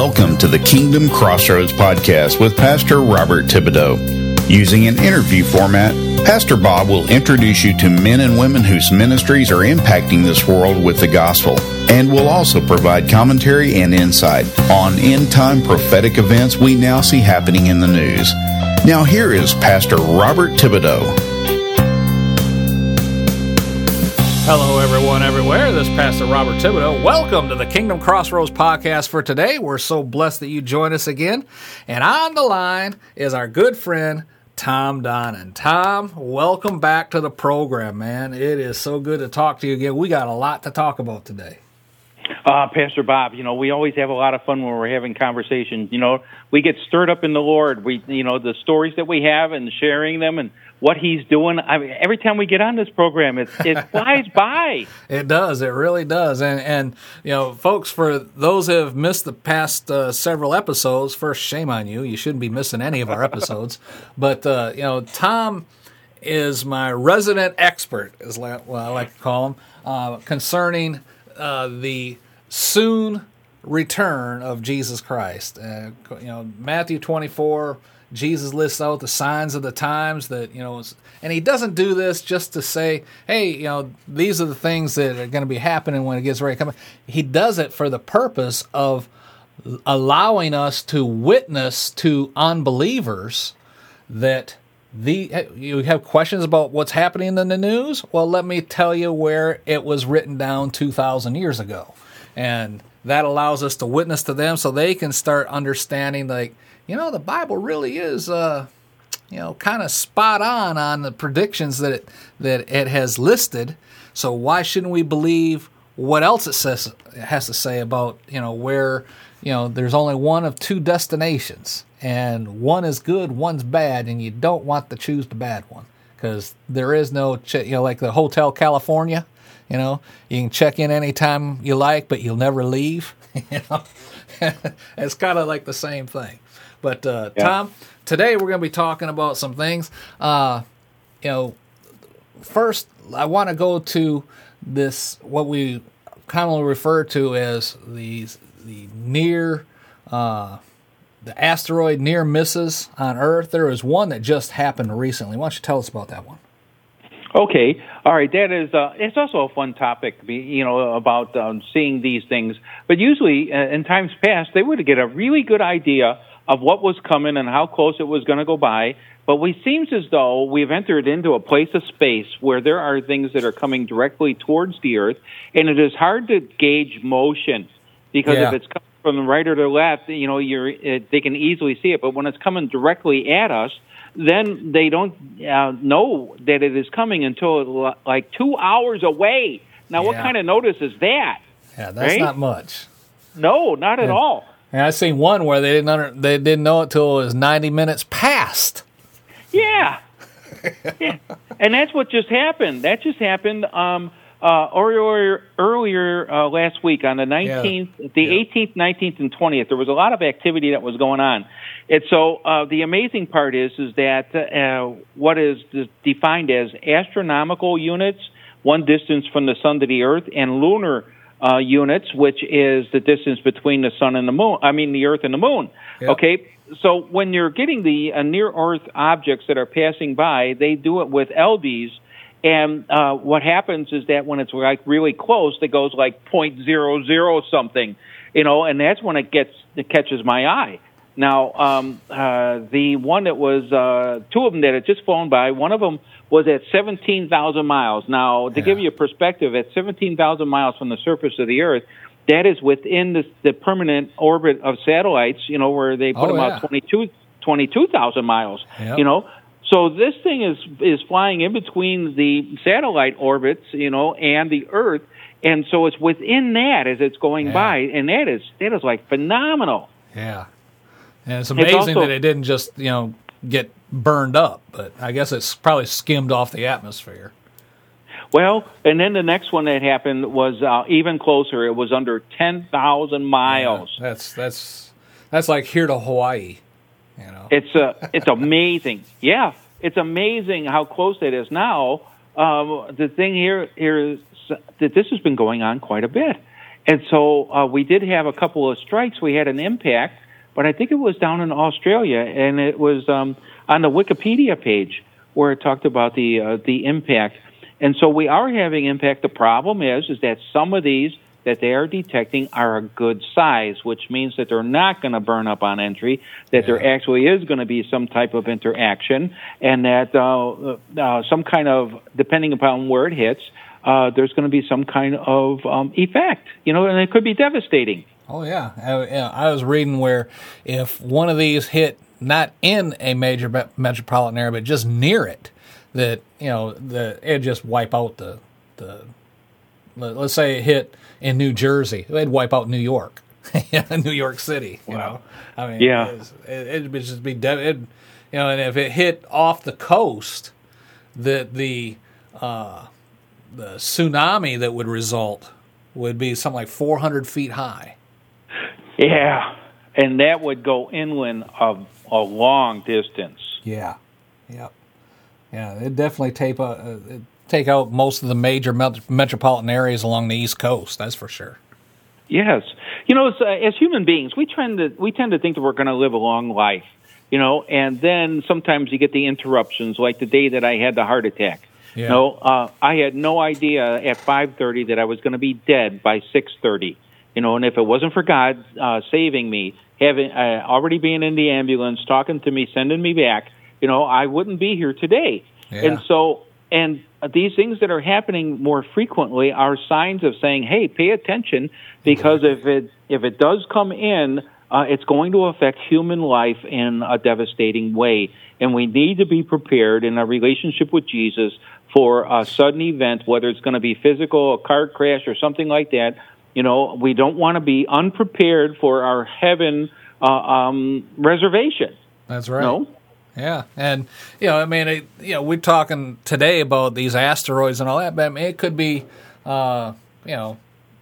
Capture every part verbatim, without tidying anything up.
Welcome to the Kingdom Crossroads podcast with Pastor Robert Thibodeau. Using an interview format, Pastor Bob will introduce you to men and women whose ministries are impacting this world with the gospel, and will also provide commentary and insight on end-time prophetic events we now see happening in the news. Now here is Pastor Robert Thibodeau. Hello, everyone, everywhere. This is Pastor Robert Thibodeau. Welcome to the Kingdom Crossroads podcast for today. We're so blessed that you join us again. And on the line is our good friend, Tom Donnan. Tom, welcome back to the program, man. It is so good to talk to you again. We got a lot to talk about today. Uh, Pastor Bob, you know, we always have a lot of fun when we're having conversations. You know, we get stirred up in the Lord. We, you know, the stories that we have and sharing them and what He's doing. I mean, every time we get on this program, it, it flies by. It does. It really does. And, and you know, folks, for those who have missed the past uh, several episodes, first, shame on you. You shouldn't be missing any of our episodes. But, uh, you know, Tom is my resident expert, is what I like to call him, uh, concerning uh, the soon return of Jesus Christ. Uh, you know, Matthew twenty-four, Jesus lists out the signs of the times that, you know, and he doesn't do this just to say, hey, you know, these are the things that are going to be happening when it gets ready to come. He does it for the purpose of allowing us to witness to unbelievers that the you have questions about what's happening in the news? Well, let me tell you where it was written down two thousand years ago. And that allows us to witness to them so they can start understanding, like, you know, the Bible really is, uh, you know, kind of spot on on the predictions that it, that it has listed. So why shouldn't we believe what else it says it has to say about, you know, where, you know, there's only one of two destinations, and one is good, one's bad, and you don't want to choose the bad one because there is no, ch- you know, like the Hotel California. You know, you can check in anytime you like, but you'll never leave. You know, it's kind of like the same thing. But uh, yeah. Tom, today we're going to be talking about some things. Uh, you know, first I want to go to this what we commonly refer to as the the near uh, the asteroid near misses on Earth. There was one that just happened recently. Why don't you tell us about that one? Okay, all right. That is, uh, it's also a fun topic, you know, about um, seeing these things. But usually, uh, in times past, they would get a really good idea of what was coming and how close it was going to go by. But it seems as though we've entered into a place of space where there are things that are coming directly towards the Earth, and it is hard to gauge motion because yeah. if it's coming from the right or the left, you know, you're it, they can easily see it. But when it's coming directly at us, then they don't uh, know that it is coming until like two hours away. Now, yeah. what kind of notice is that? Yeah, that's right? not much. No, not at and, all. And I seen one where they didn't under, they didn't know it till it was ninety minutes past. Yeah, yeah. And that's what just happened. That just happened um, uh, earlier earlier uh, last week on the nineteenth, yeah. the yeah. eighteenth, nineteenth, and twentieth. There was a lot of activity that was going on. And so uh, the amazing part is is that uh, what is defined as astronomical units, one distance from the sun to the earth, and lunar uh, units, which is the distance between the sun and the moon. I mean, the earth and the moon. Yep. Okay. So when you're getting the uh, near-earth objects that are passing by, they do it with L Ds. And uh, what happens is that when it's like really close, it goes like point zero zero something, you know, and that's when it gets it catches my eye. Now, um, uh, the one that was, uh, two of them that had just flown by, one of them was at seventeen thousand miles. Now, to yeah. give you a perspective, at seventeen thousand miles from the surface of the Earth, that is within the, the permanent orbit of satellites, you know, where they put oh, them yeah. out twenty-two, twenty-two thousand miles, yep. you know. So this thing is is flying in between the satellite orbits, you know, and the Earth, and so it's within that as it's going yeah. by, and that is that is like phenomenal. Yeah. And it's amazing it's also, that it didn't just, you know, get burned up, but I guess it's probably skimmed off the atmosphere. Well, and then the next one that happened was uh, even closer. It was under ten thousand miles. Yeah, that's that's that's like here to Hawaii, you know. It's uh, it's amazing. Yeah, it's amazing how close it is now. Um, the thing here, here is that this has been going on quite a bit. and so uh, we did have a couple of strikes. We had an impact, but I think it was down in Australia, and it was um, on the Wikipedia page where it talked about the uh, the impact. And so we are having impact. The problem is, is that some of these that they are detecting are a good size, which means that they're not going to burn up on entry, that yeah. there actually is going to be some type of interaction, and that uh, uh, some kind of, depending upon where it hits, uh, there's going to be some kind of um, effect, you know, and it could be devastating. Oh, yeah. I, yeah. I was reading where if one of these hit not in a major me- metropolitan area, but just near it, that, you know, the it'd just wipe out the, the let's say it hit in New Jersey, it'd wipe out New York, New York City, you wow. know. I mean, yeah. it, it'd be just be, dead, it'd, you know, and if it hit off the coast, that the, uh, the tsunami that would result would be something like four hundred feet high. Yeah, and that would go inland a, a long distance. Yeah, yep. Yeah, it definitely tape, uh, it, take out most of the major met- metropolitan areas along the East Coast. That's for sure. Yes, you know, as, uh, as human beings, we tend to we tend to think that we're going to live a long life, you know, and then sometimes you get the interruptions, like the day that I had the heart attack. Yeah. You know, uh, I had no idea at five thirty that I was going to be dead by six thirty. You know, and if it wasn't for God uh, saving me, having uh, already being in the ambulance, talking to me, sending me back, you know, I wouldn't be here today. Yeah. And so. And these things that are happening more frequently are signs of saying, "Hey, pay attention, because if it if it does come in, uh, it's going to affect human life in a devastating way, and we need to be prepared in a relationship with Jesus for a sudden event, whether it's going to be physical, a car crash, or something like that. You know, we don't want to be unprepared for our heaven uh, um, reservation." That's right. No? Yeah, and, you know, I mean, it, you know, we're talking today about these asteroids and all that, but I mean, it could be, uh, you know,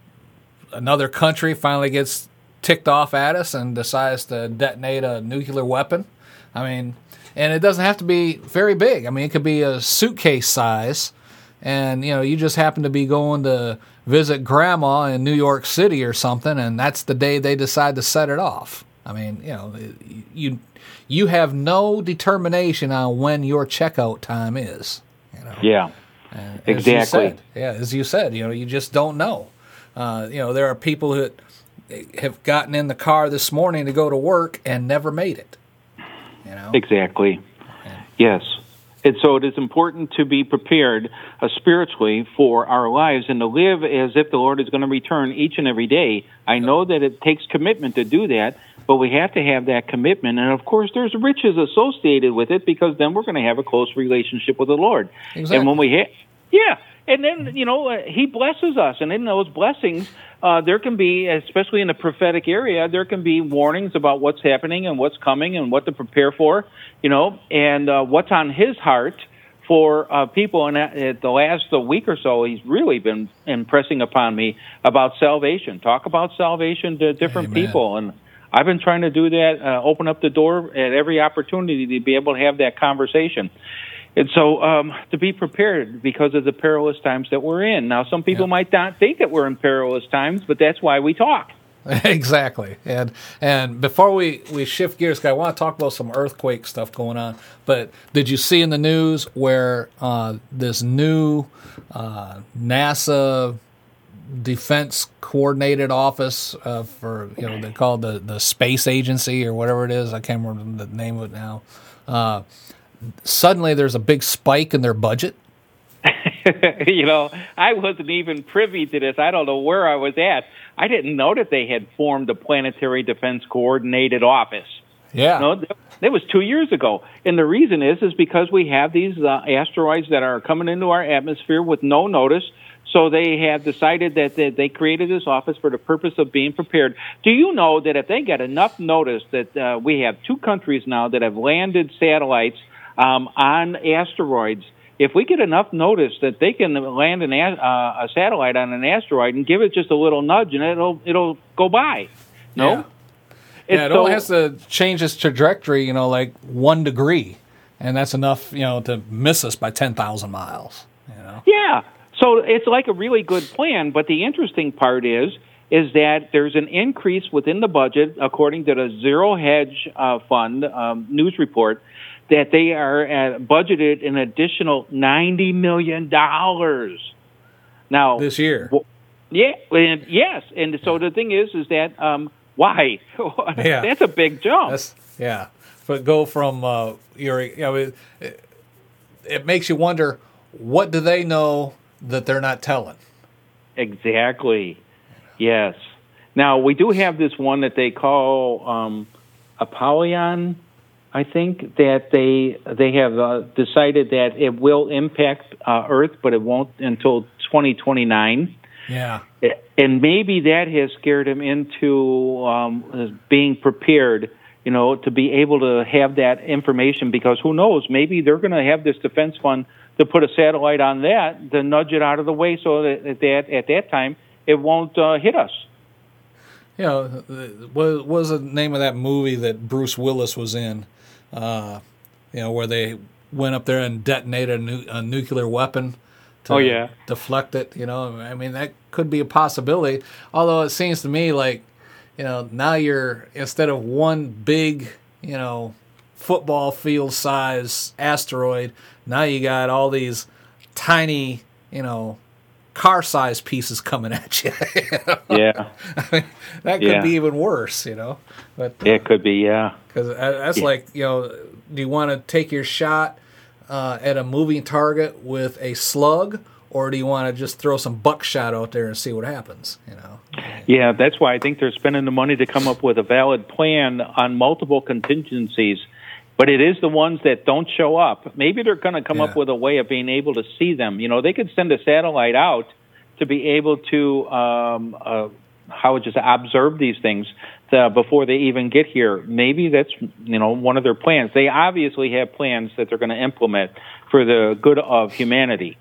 another country finally gets ticked off at us and decides to detonate a nuclear weapon. I mean, and it doesn't have to be very big. I mean, it could be a suitcase size, and, you know, you just happen to be going to visit grandma in New York City or something, and that's the day they decide to set it off. I mean, you know, you you have no determination on when your checkout time is. You know? Yeah, and exactly. As you said, yeah, as you said, you know, you just don't know. Uh, you know, there are people who have gotten in the car this morning to go to work and never made it. You know, exactly. Yeah. Yes. And so it is important to be prepared uh, spiritually for our lives and to live as if the Lord is going to return each and every day. I know that it takes commitment to do that, but we have to have that commitment. And, of course, there's riches associated with it, because then we're going to have a close relationship with the Lord. Exactly. And when we ha- yeah, and then, you know, uh, He blesses us. And in those blessings, uh, there can be, especially in the prophetic area, there can be warnings about what's happening and what's coming and what to prepare for, you know, and uh, what's on His heart for uh, people. And at the last uh, week or so, He's really been impressing upon me about salvation. Talk about salvation to different Amen. people. And I've been trying to do that, uh, open up the door at every opportunity to be able to have that conversation. And so um, to be prepared because of the perilous times that we're in. Now, some people yeah. might not think that we're in perilous times, but that's why we talk. Exactly. And and before we, we shift gears, I want to talk about some earthquake stuff going on. But did you see in the news where uh, this new uh, NASA Defense Coordinated Office uh, for, you know, they call it the, the Space Agency or whatever it is, I can't remember the name of it now, uh, suddenly there's a big spike in their budget? You know, I wasn't even privy to this. I don't know where I was at. I didn't know that they had formed a Planetary Defense Coordinated Office. Yeah. No, that was two years ago. And the reason is, is because we have these uh, asteroids that are coming into our atmosphere with no notice. So they have decided that they, they created this office for the purpose of being prepared. Do you know that if they get enough notice that uh, we have two countries now that have landed satellites um, on asteroids, if we get enough notice that they can land an, uh, a satellite on an asteroid and give it just a little nudge and it'll it'll go by? No? Yeah, yeah it so, only has to change its trajectory, you know, like one degree. And that's enough, you know, to miss us by ten thousand miles. You know? Yeah. So it's like a really good plan, but the interesting part is is that there's an increase within the budget, according to the Zero Hedge uh, Fund um, news report, that they are uh, budgeted an additional ninety million dollars. Now, this year. Well, yeah, and yes. And so the thing is, is that um, why? Yeah. That's a big jump. That's, yeah. But go from uh, your, you know, it, it, it makes you wonder, what do they know that they're not telling? Exactly. Yes. Now, we do have this one that they call um, Apollyon, I think, that they they have uh, decided that it will impact uh, Earth, but it won't until twenty twenty-nine. Yeah. And maybe that has scared them into um, being prepared, you know, to be able to have that information, because who knows, maybe they're going to have this defense fund to put a satellite on that to nudge it out of the way so that at that, at that time it won't uh, hit us. You know, what was the name of that movie that Bruce Willis was in? Uh, you know, where they went up there and detonated a, nu- a nuclear weapon to oh, yeah. deflect it. You know, I mean, that could be a possibility. Although it seems to me like, you know, now you're, instead of one big, you know, football field size asteroid, now you got all these tiny, you know, car size pieces coming at you. You know? Yeah. I mean, that could yeah. be even worse, you know. But uh, it could be, yeah. Because that's yeah. like, you know, do you want to take your shot uh, at a moving target with a slug, or do you want to just throw some buckshot out there and see what happens, you know? Yeah, that's why I think they're spending the money to come up with a valid plan on multiple contingencies. But it is the ones that don't show up. Maybe they're going to come yeah. up with a way of being able to see them. You know, they could send a satellite out to be able to, um, uh, how would you say, observe these things uh, before they even get here. Maybe that's, you know, one of their plans. They obviously have plans that they're going to implement for the good of humanity.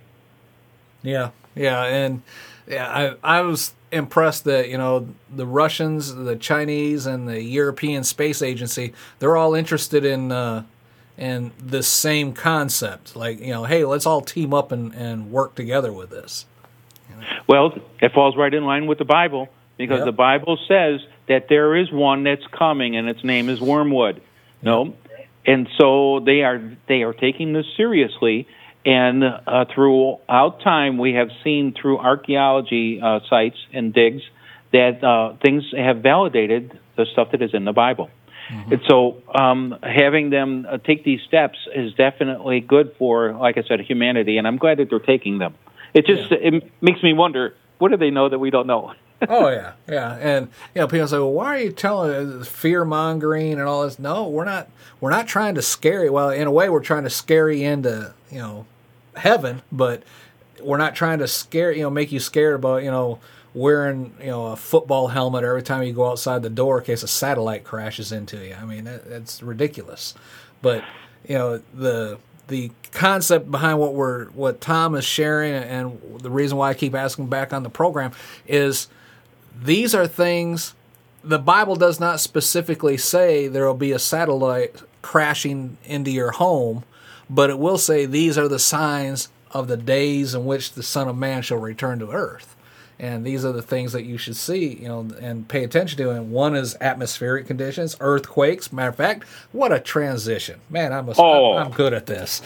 Yeah, yeah, and yeah, I I was impressed that, you know, the Russians, the Chinese, and the European Space Agency, they're all interested in uh, in this same concept. Like, you know, hey, let's all team up and, and work together with this. You know? Well, it falls right in line with the Bible, because yep. the Bible says that there is one that's coming, and its name is Wormwood. Yep. No, and so they are they are taking this seriously. And uh, throughout time, we have seen through archaeology uh, sites and digs that uh, things have validated the stuff that is in the Bible. Mm-hmm. And so um, having them uh, take these steps is definitely good for, like I said, humanity, and I'm glad that they're taking them. It just yeah. it makes me wonder, what do they know that we don't know? Oh, yeah, yeah. And, you know, people say, well, why are you telling us fear-mongering and all this? No, we're not, we're not trying to scare you. Well, in a way, we're trying to scare you into, you know, heaven, but we're not trying to scare, you know, make you scared about, you know, wearing, you know, a football helmet every time you go outside the door in case a satellite crashes into you. I mean, that, that's ridiculous. But, you know, the the concept behind what we're what Tom is sharing, and the reason why I keep asking back on the program, is these are things the Bible does not specifically say there will be a satellite crashing into your home, but it will say these are the signs of the days in which the Son of Man shall return to earth. And these are the things that you should see, you know, and pay attention to. And one is atmospheric conditions, earthquakes. Matter of fact, what a transition. Man, I'm, a, oh. I'm, I'm good at this.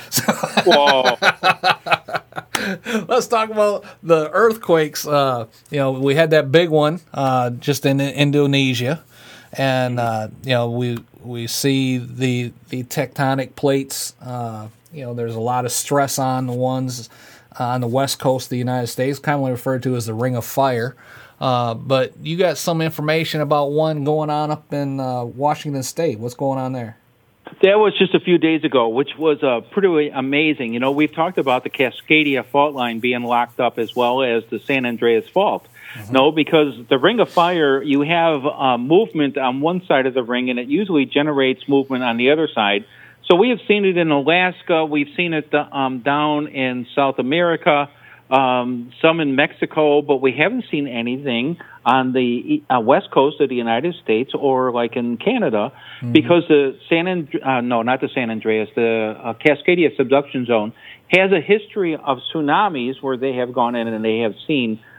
Whoa. Let's talk about the earthquakes. Uh, you know, we had that big one uh, just in Indonesia. And, uh, you know, we we see the the tectonic plates. Uh, you know, there's a lot of stress on the ones uh, on the west coast of the United States, commonly referred to as the Ring of Fire. Uh, but you got some information about one going on up in uh, Washington State. What's going on there? That was just a few days ago, which was uh, pretty amazing. You know, we've talked about the Cascadia fault line being locked up as well as the San Andreas Fault. Mm-hmm. No, because the Ring of Fire, you have uh, movement on one side of the ring, and it usually generates movement on the other side. So we have seen it in Alaska. We've seen it um, down in South America, um, some in Mexico, but we haven't seen anything on the uh, west coast of the United States or like in Canada, mm-hmm. because the San And- uh, no, not the San Andreas, the uh, Cascadia subduction zone has a history of tsunamis where they have gone in and they have seen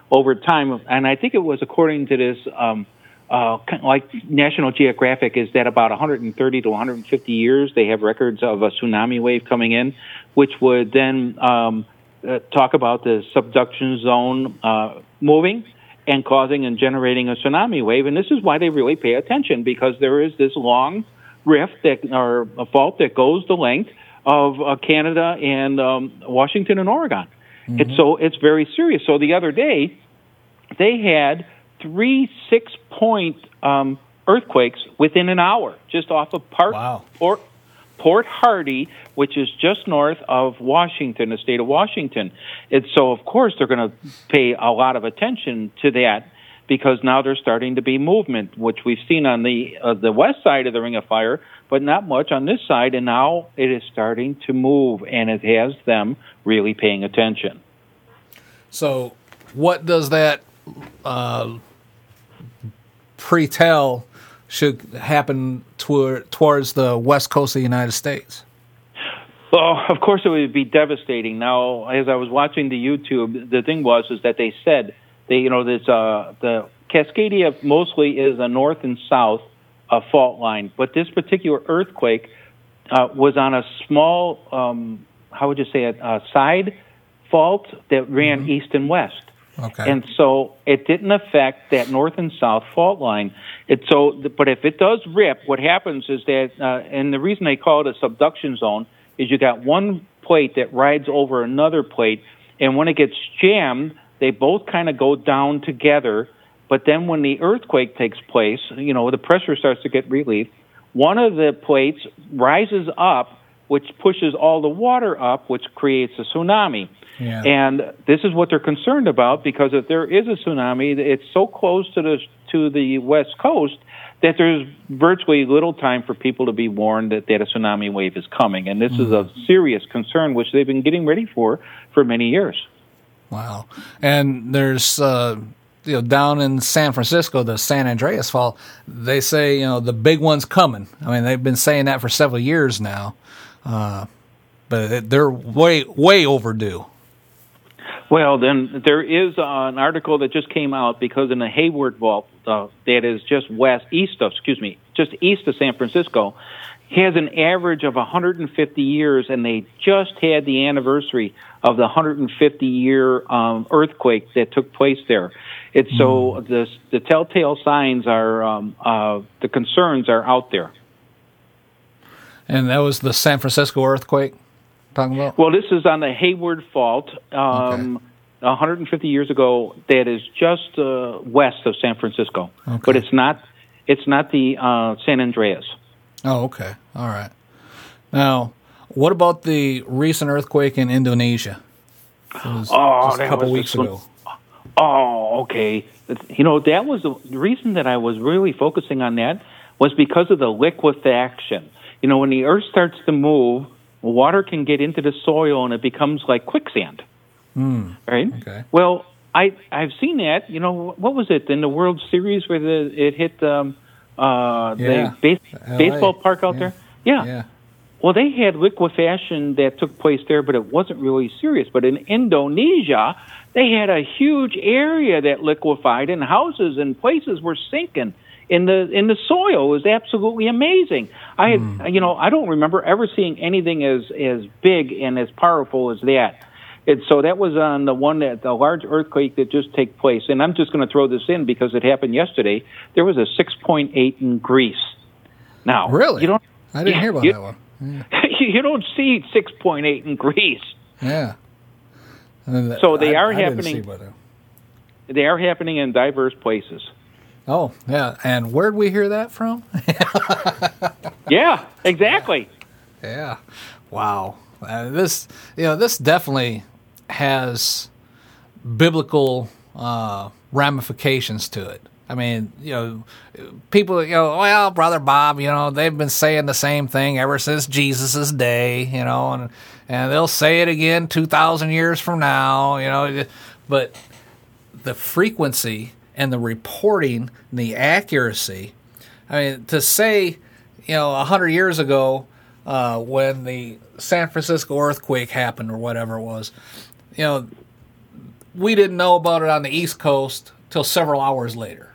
over time, and I think it was according to this, um, uh, like National Geographic, is that about one hundred thirty to one hundred fifty years they have records of a tsunami wave coming in, which would then um, uh, talk about the subduction zone uh, moving and causing and generating a tsunami wave. And this is why they really pay attention, because there is this long rift that, or a fault that goes the length of uh, Canada and um, Washington and Oregon. Mm-hmm. And so it's very serious. So the other day, they had three six-point um, earthquakes within an hour, just off of Port, wow. Port, Port Hardy, which is just north of Washington, the state of Washington. And so, of course, they're going to pay a lot of attention to that, because now there's starting to be movement, which we've seen on the uh, the west side of the Ring of Fire, but not much on this side. And now it is starting to move, and it has them really paying attention. So what does that uh, pre-tell should happen toward, towards the west coast of the United States? Well, of course it would be devastating. Now, as I was watching the YouTube, the thing was is that they said, they, you know, this uh, the Cascadia mostly is a north and south uh, fault line, but this particular earthquake uh, was on a small, um, how would you say it, uh, side fault that ran mm-hmm. east and west. Okay. And so it didn't affect that north and south fault line. It so, but if it does rip, what happens is that, uh, and the reason they call it a subduction zone is you got one plate that rides over another plate, and when it gets jammed, they both kind of go down together. But then when the earthquake takes place, you know, the pressure starts to get relieved. One of the plates rises up, which pushes all the water up, which creates a tsunami. Yeah. And this is what they're concerned about, because if there is a tsunami, it's so close to the to the west coast that there's virtually little time for people to be warned that, that a tsunami wave is coming. And this mm. is a serious concern, which they've been getting ready for for many years. Wow. And there's, uh, you know, down in San Francisco, the San Andreas Fault, they say, you know, the big one's coming. I mean, they've been saying that for several years now. Uh, but they're way, way overdue. Well, then there is uh, an article that just came out, because in the Hayward Fault, uh, that is just west, east of, excuse me, just east of San Francisco, has an average of one hundred fifty years, and they just had the anniversary of the one hundred fifty year um, earthquake that took place there. It's mm. so the the telltale signs are um, uh, the concerns are out there. And that was the San Francisco earthquake talking about? Well, this is on the Hayward Fault, um, okay. one hundred fifty years ago. That is just uh, west of San Francisco, okay. but it's not. It's not the uh, San Andreas. Oh, okay. All right. Now, what about the recent earthquake in Indonesia? It was oh, just a that couple was weeks a, ago. Oh, okay. You know, that was the reason that I was really focusing on that, was because of the liquefaction. You know, when the earth starts to move, water can get into the soil and it becomes like quicksand. Mm, right? Okay. Well, I, I've seen that. You know, what was it in the World Series where the, it hit um, uh, yeah. the base, baseball park out yeah. there? Yeah. yeah. Well, they had liquefaction that took place there, but it wasn't really serious. But in Indonesia, they had a huge area that liquefied, and houses and places were sinking in the in the soil. It was absolutely amazing. I had, mm. you know, I don't remember ever seeing anything as as big and as powerful as that. And so that was on the one that the large earthquake that just took place. And I'm just going to throw this in because it happened yesterday. There was a six point eight in Greece. Now, really, you don't. I didn't yeah, hear about you, that one. Yeah. You don't see six point eight in Greece. Yeah. That, so they I, are I happening. They are happening in diverse places. Oh, yeah. And where'd we hear that from? yeah, exactly. Yeah. yeah. Wow. Uh, this, you know, this definitely has biblical uh, ramifications to it. I mean, you know, people, you know, well, Brother Bob, you know, they've been saying the same thing ever since Jesus' day, you know, and and they'll say it again two thousand years from now, you know, but the frequency and the reporting, and the accuracy, I mean, to say, you know, one hundred years ago uh, when the San Francisco earthquake happened or whatever it was, you know, we didn't know about it on the East Coast till several hours later.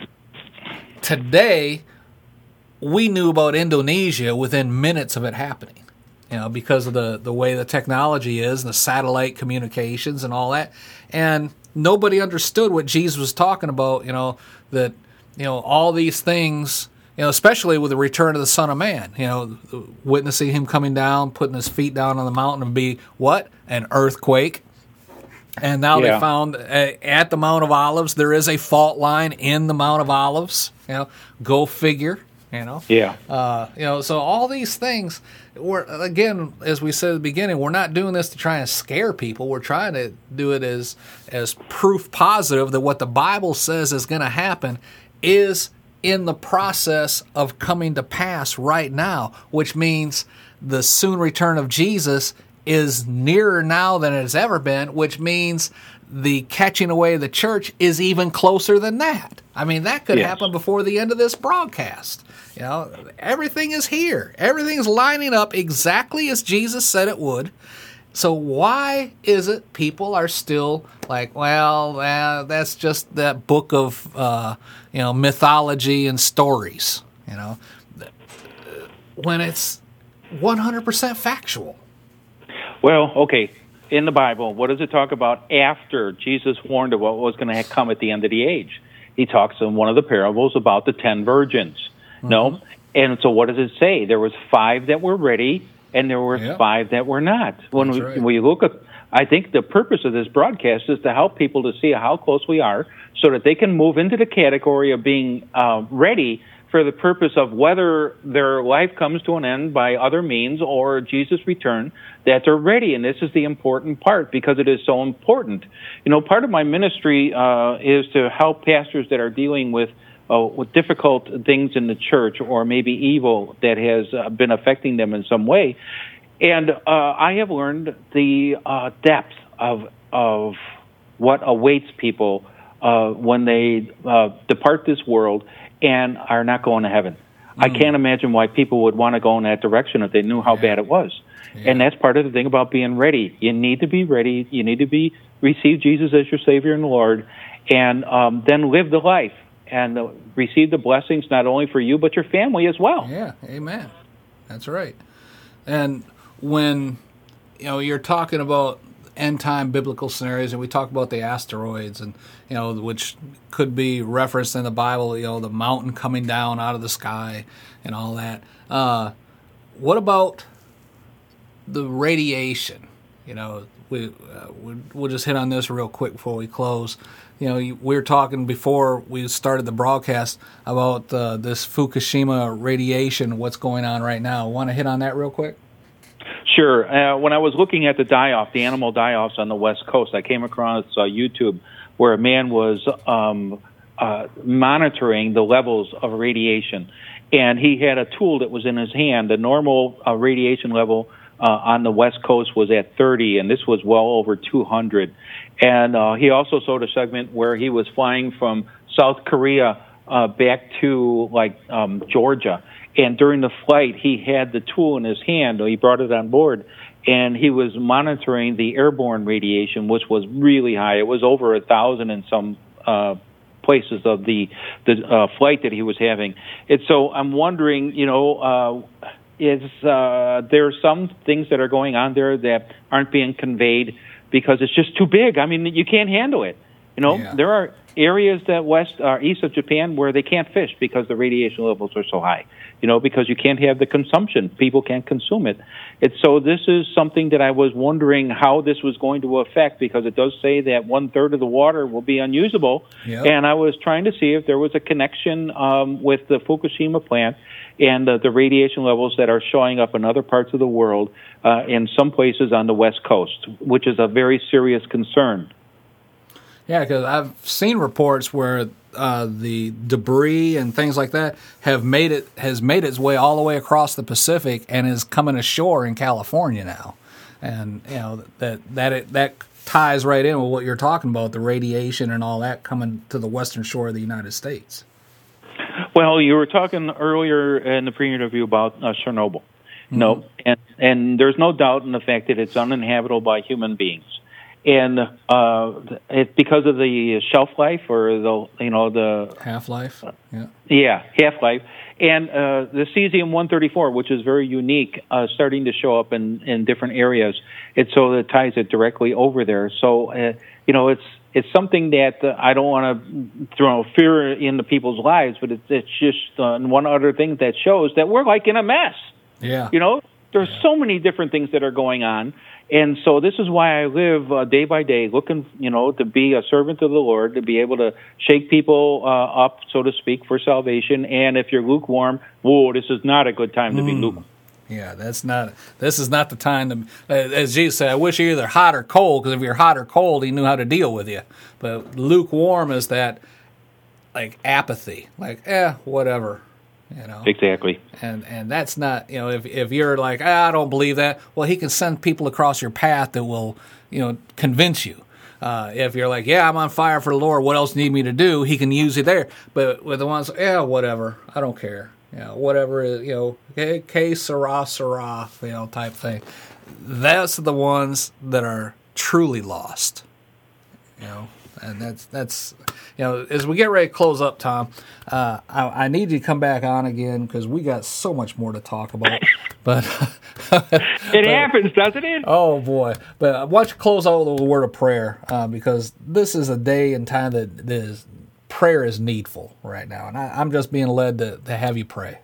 Today, we knew about Indonesia within minutes of it happening. You know, because of the, the way the technology is, the satellite communications and all that. And nobody understood what Jesus was talking about, you know, that, you know, all these things, you know, especially with the return of the Son of Man, you know, witnessing him coming down, putting his feet down on the mountain and be, what? An earthquake. And now yeah. they found uh, at the Mount of Olives, there is a fault line in the Mount of Olives, you know, go figure. You know, yeah. Uh, you know, so all these things. We're again, as we said at the beginning, we're not doing this to try and scare people. We're trying to do it as as proof positive that what the Bible says is going to happen is in the process of coming to pass right now, which means the soon return of Jesus is nearer now than it has ever been, which means the catching away of the church is even closer than that. I mean, that could yes. happen before the end of this broadcast. You know, everything is here. Everything's lining up exactly as Jesus said it would. So why is it people are still like, well, uh, that's just that book of, uh, you know, mythology and stories, you know, when it's one hundred percent factual? Well, okay. In the Bible, what does it talk about after Jesus warned of what was going to come at the end of the age? He talks in one of the parables about the ten virgins. Mm-hmm. No? And so what does it say? There was five that were ready, and there were yep. five that were not. When we, right. when we look at, I think the purpose of this broadcast is to help people to see how close we are so that they can move into the category of being uh, ready for the purpose of whether their life comes to an end by other means or Jesus' return, that they're ready. And this is the important part because it is so important. You know, part of my ministry uh, is to help pastors that are dealing with uh, with difficult things in the church or maybe evil that has uh, been affecting them in some way. And uh, I have learned the uh, depth of of what awaits people uh, when they uh, depart this world and are not going to heaven. Mm. I can't imagine why people would want to go in that direction if they knew how yeah. bad it was. Yeah. And that's part of the thing about being ready. You need to be ready. You need to be receive Jesus as your Savior and Lord, and um, then live the life and uh, receive the blessings not only for you but your family as well. Yeah, amen. That's right. And when you know you're talking about end time biblical scenarios, and we talk about the asteroids, and you know, which could be referenced in the Bible, you know, the mountain coming down out of the sky and all that. Uh, what about the radiation? You know, we, uh, we we'll just hit on this real quick before we close. You know, we were talking before we started the broadcast about uh, this Fukushima radiation, what's going on right now. Want to hit on that real quick? Sure. Uh, when I was looking at the die-off, the animal die-offs on the West Coast, I came across uh, YouTube where a man was um, uh, monitoring the levels of radiation. And he had a tool that was in his hand. The normal uh, radiation level uh, on the West Coast was at thirty, and this was well over two hundred. And uh, he also showed a segment where he was flying from South Korea uh, back to, like, um, Georgia. And during the flight, he had the tool in his hand. He brought it on board, and he was monitoring the airborne radiation, which was really high. It was over a thousand in some uh, places of the the uh, flight that he was having. And so I'm wondering, you know, uh, is uh, there some things that are going on there that aren't being conveyed because it's just too big? I mean, you can't handle it. You know, yeah. There are areas that west or uh, east of Japan where they can't fish because the radiation levels are so high. You know, because you can't have the consumption. People can't consume it. It's, so this is something that I was wondering how this was going to affect, because it does say that one-third of the water will be unusable. Yep. And I was trying to see if there was a connection um, with the Fukushima plant and uh, the radiation levels that are showing up in other parts of the world, uh, in some places on the West Coast, which is a very serious concern. Yeah, because I've seen reports where uh, the debris and things like that have made it has made its way all the way across the Pacific and is coming ashore in California now, and you know that that it, that ties right in with what you're talking about, the radiation and all that coming to the western shore of the United States. Well, you were talking earlier in the pre-interview about uh, Chernobyl. Mm-hmm. No, and and there's no doubt in the fact that it's uninhabitable by human beings. and uh, it because of the shelf life or the you know the half life. Yeah, yeah, half life, and uh, the cesium one thirty-four, which is very unique, uh, starting to show up in, in different areas. It so it ties it directly over there. So uh, you know it's it's something that uh, I don't want to throw fear into people's lives, but it's it's just uh, one other thing that shows that we're like in a mess. Yeah, you know. There's so many different things that are going on, and so this is why I live uh, day by day, looking, you know, to be a servant of the Lord, to be able to shake people uh, up, so to speak, for salvation. And if you're lukewarm, whoa, this is not a good time to mm. be lukewarm. Yeah, that's not. This is not the time to. As Jesus said, I wish you're either hot or cold, because if you're hot or cold, He knew how to deal with you. But lukewarm is that, like apathy, like eh, whatever. You know exactly, and and that's not, you know, if if you're like ah, I don't believe that, well, He can send people across your path that will, you know, convince you. Uh, if you're like, yeah, I'm on fire for the Lord, what else do you need me to do? He can use you there. But with the ones, yeah, whatever, I don't care, you know, whatever is, you know, que, que sera, sera, you know, type thing. That's the ones that are truly lost, you know. And that's, that's you know, as we get ready to close up, Tom, uh, I, I need you to come back on again because we got so much more to talk about. But It but, happens, doesn't it? Oh, boy. But why don't you close out with a word of prayer, uh, because this is a day and time that is, prayer is needful right now. And I, I'm just being led to, to have you pray.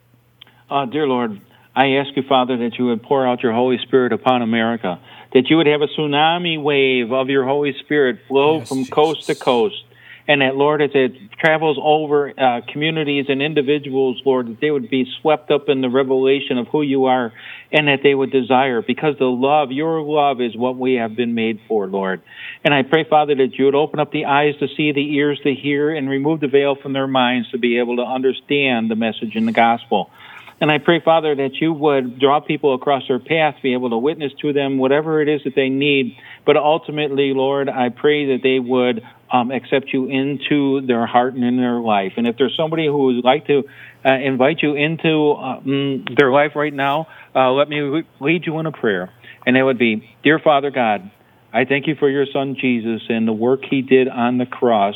Uh, dear Lord, I ask you, Father, that you would pour out your Holy Spirit upon America, that you would have a tsunami wave of your Holy Spirit flow yes, from Jesus. coast to coast, and that, Lord, as it travels over uh, communities and individuals, Lord, that they would be swept up in the revelation of who you are, and that they would desire, because the love, your love is what we have been made for, Lord. And I pray, Father, that you would open up the eyes to see, the ears to hear, and remove the veil from their minds to be able to understand the message in the gospel. And I pray, Father, that you would draw people across their path, be able to witness to them, whatever it is that they need. But ultimately, Lord, I pray that they would um, accept you into their heart and in their life. And if there's somebody who would like to uh, invite you into um, their life right now, uh, let me re- lead you in a prayer. And it would be, Dear Father God, I thank you for your Son, Jesus, and the work he did on the cross,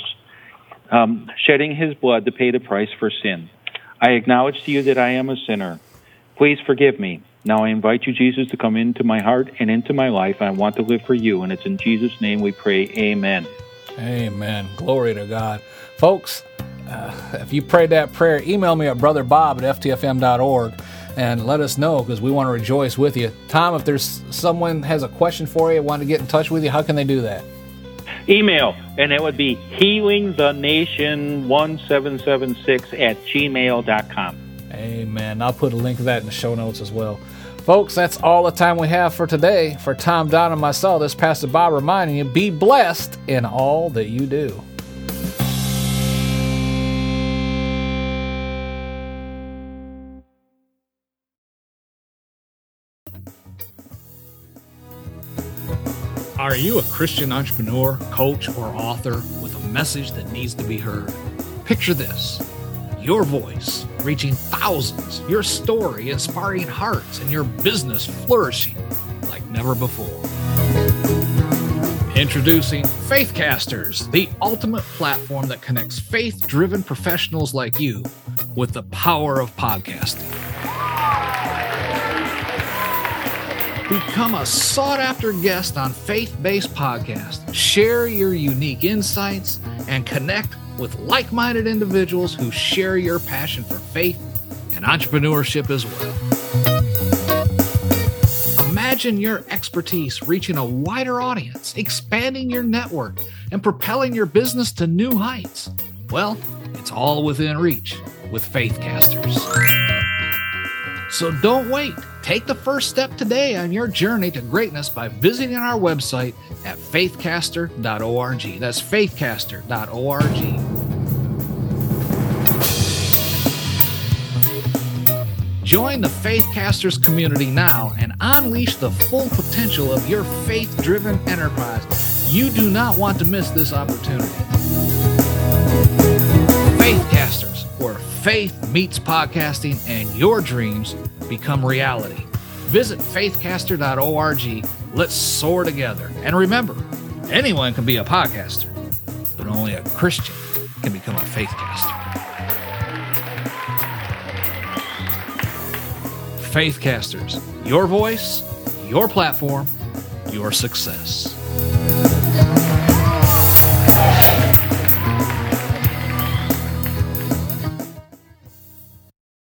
um, shedding his blood to pay the price for sin. I acknowledge to you that I am a sinner. Please forgive me. Now I invite you, Jesus, to come into my heart and into my life. I want to live for you, and it's in Jesus' name we pray. Amen. Amen. Glory to God. Folks, uh, if you prayed that prayer, email me at brother bob at f t f m dot org and let us know, because we want to rejoice with you. Tom, if there's someone has a question for you, want to get in touch with you, how can they do that? Email, and it would be healing the nation one seven seven six at gmail dot com. Amen. I'll put a link to that in the show notes as well. Folks, that's all the time we have for today. For Tom, Don, and myself, this is Pastor Bob reminding you, be blessed in all that you do. Are you a Christian entrepreneur, coach, or author with a message that needs to be heard? Picture this. Your voice reaching thousands, your story inspiring hearts, and your business flourishing like never before. Introducing Faithcasters, the ultimate platform that connects faith-driven professionals like you with the power of podcasting. Become a sought-after guest on faith-based podcasts. Share your unique insights and connect with like-minded individuals who share your passion for faith and entrepreneurship as well. Imagine your expertise reaching a wider audience, expanding your network, and propelling your business to new heights. Well, it's all within reach with Faithcasters. So don't wait. Take the first step today on your journey to greatness by visiting our website at faithcaster dot org. That's faithcaster dot org. Join the Faithcasters community now and unleash the full potential of your faith-driven enterprise. You do not want to miss this opportunity. Faithcasters, where faith meets podcasting and your dreams become reality. Visit faithcaster dot org. Let's soar together. And remember, anyone can be a podcaster, but only a Christian can become a faithcaster. Faithcasters, your voice, your platform, your success.